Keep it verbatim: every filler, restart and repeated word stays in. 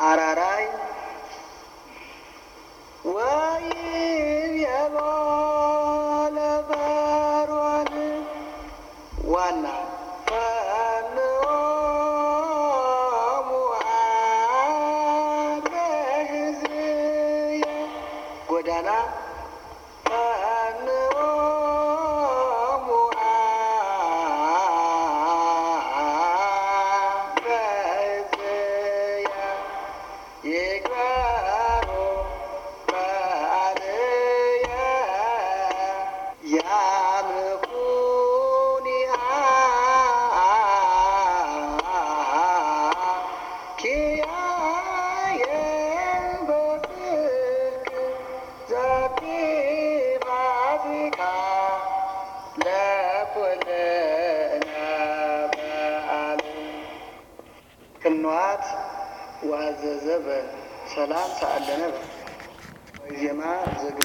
አራራይ ወይም የባለ ፈርዖን ዋና ጎዳና ቅንዋት ዋዘዘበ ሰላም ሰአለነ በ ወይዜማ